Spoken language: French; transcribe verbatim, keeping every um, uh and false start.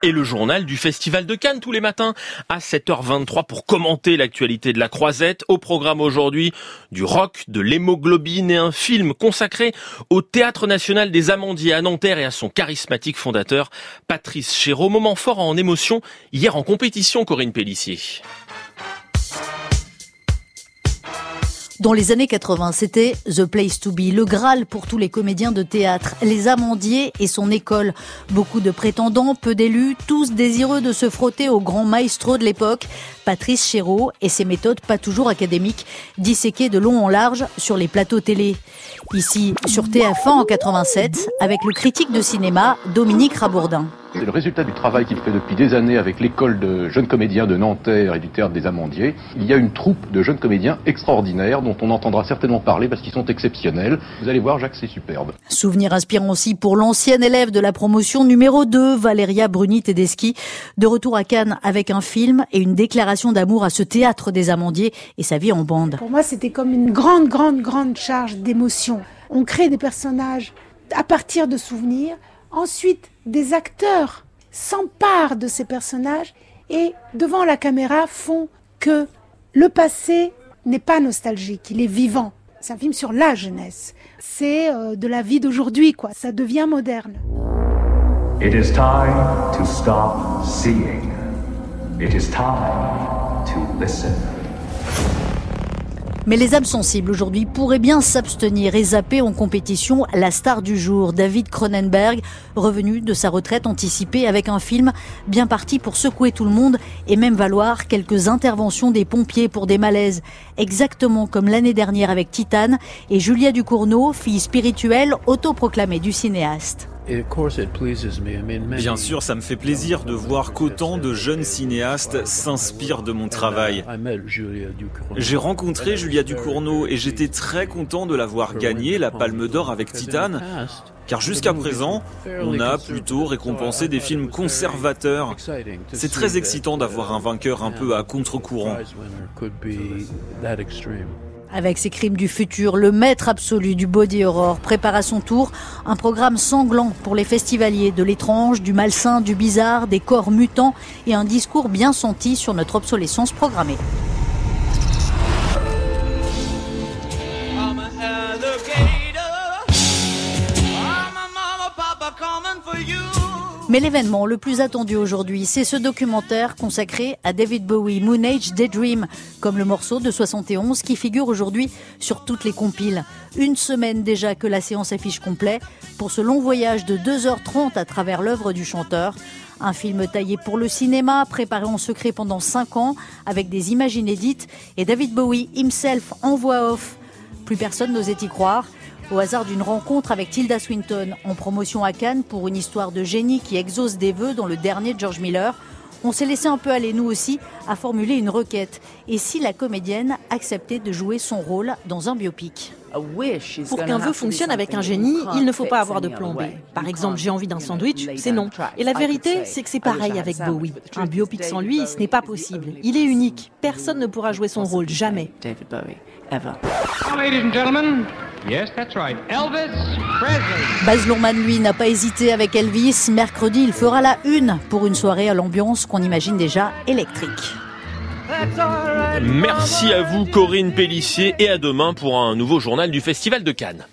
Et le journal du Festival de Cannes tous les matins à sept heures vingt-trois pour commenter l'actualité de la Croisette. Au programme aujourd'hui, du rock, de l'hémoglobine et un film consacré au Théâtre National des Amandiers à Nanterre et à son charismatique fondateur Patrice Chéreau. Moment fort en émotion hier en compétition, Corinne Pélissier. Dans les années quatre-vingts, c'était The Place to Be, le Graal pour tous les comédiens de théâtre, les Amandiers et son école. Beaucoup de prétendants, peu d'élus, tous désireux de se frotter au grand maestro de l'époque, Patrice Chéreau et ses méthodes pas toujours académiques, disséquées de long en large sur les plateaux télé. Ici, sur T F un en quatre-vingt-sept, avec le critique de cinéma Dominique Rabourdin. C'est le résultat du travail qu'il fait depuis des années avec l'école de jeunes comédiens de Nanterre et du Théâtre des Amandiers. Il y a une troupe de jeunes comédiens extraordinaires dont on entendra certainement parler parce qu'ils sont exceptionnels. Vous allez voir, Jacques, c'est superbe. Souvenir inspirant aussi pour l'ancienne élève de la promotion numéro deux, Valéria Bruni-Tedeschi, de retour à Cannes avec un film et une déclaration d'amour à ce Théâtre des Amandiers et sa vie en bande. Pour moi, c'était comme une grande, grande, grande charge d'émotion. On crée des personnages à partir de souvenirs. Ensuite, des acteurs s'emparent de ces personnages et, devant la caméra, font que le passé n'est pas nostalgique, il est vivant. C'est un film sur la jeunesse. C'est euh, de la vie d'aujourd'hui, quoi. Ça devient moderne. It is time to stop seeing. It is time to listen. Mais les âmes sensibles aujourd'hui pourraient bien s'abstenir et zapper en compétition la star du jour, David Cronenberg, revenu de sa retraite anticipée avec un film bien parti pour secouer tout le monde et même valoir quelques interventions des pompiers pour des malaises. Exactement comme l'année dernière avec Titane et Julia Ducournau, fille spirituelle autoproclamée du cinéaste. Bien sûr, ça me fait plaisir de voir qu'autant de jeunes cinéastes s'inspirent de mon travail. J'ai rencontré Julia Ducournau et j'étais très content de l'avoir gagnée la Palme d'Or avec Titane, car jusqu'à présent, on a plutôt récompensé des films conservateurs. C'est très excitant d'avoir un vainqueur un peu à contre-courant. Avec ses crimes du futur, le maître absolu du body horror prépare à son tour un programme sanglant pour les festivaliers, de l'étrange, du malsain, du bizarre, des corps mutants et un discours bien senti sur notre obsolescence programmée. Mais l'événement le plus attendu aujourd'hui, c'est ce documentaire consacré à David Bowie, Moon Age Daydream, comme le morceau de soixante et onze qui figure aujourd'hui sur toutes les compiles. Une semaine déjà que la séance affiche complet pour ce long voyage de deux heures trente à travers l'œuvre du chanteur. Un film taillé pour le cinéma, préparé en secret pendant cinq ans, avec des images inédites, et David Bowie himself en voix off. Plus personne n'osait y croire. Au hasard d'une rencontre avec Tilda Swinton en promotion à Cannes pour une histoire de génie qui exauce des vœux dans le dernier George Miller, on s'est laissé un peu aller, nous aussi, à formuler une requête. Et si la comédienne acceptait de jouer son rôle dans un biopic ? Pour qu'un vœu fonctionne avec un génie, il ne faut pas avoir de plan B. Par exemple, j'ai envie d'un sandwich, c'est non. Et la vérité, c'est que c'est pareil avec Bowie. Un biopic sans lui, ce n'est pas possible. Il est unique. Personne ne pourra jouer son rôle, jamais. Ladies and gentlemen, yes, that's right. Elvis Presley. Baz Luhrmann, lui, n'a pas hésité avec Elvis. Mercredi, il fera la une pour une soirée à l'ambiance qu'on imagine déjà électrique. Merci à vous, Corinne Pélissier, et à demain pour un nouveau journal du Festival de Cannes.